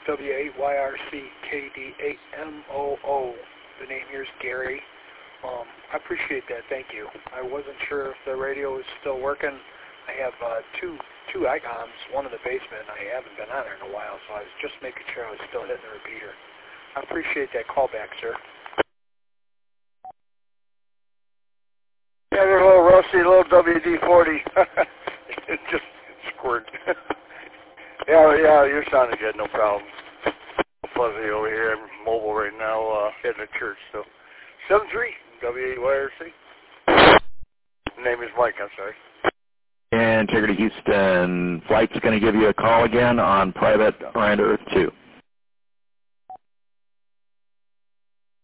W8YRCKDAMOO. The name here is Gary. I appreciate that. Thank you. I wasn't sure if the radio is still working. I have two icons, one in the basement. I haven't been on there in a while, so I was just making sure I was still hitting the repeater. I appreciate that call back, sir. Yeah, they're a little rusty, a little WD-40. It just squirted. Yeah, you're sounding good, no problem. Fuzzy over here. I'm mobile right now, heading to church, so. 73, W8YRC. Name is Mike, I'm sorry. Integrity Houston, Flight's going to give you a call again on private Miranda Earth 2.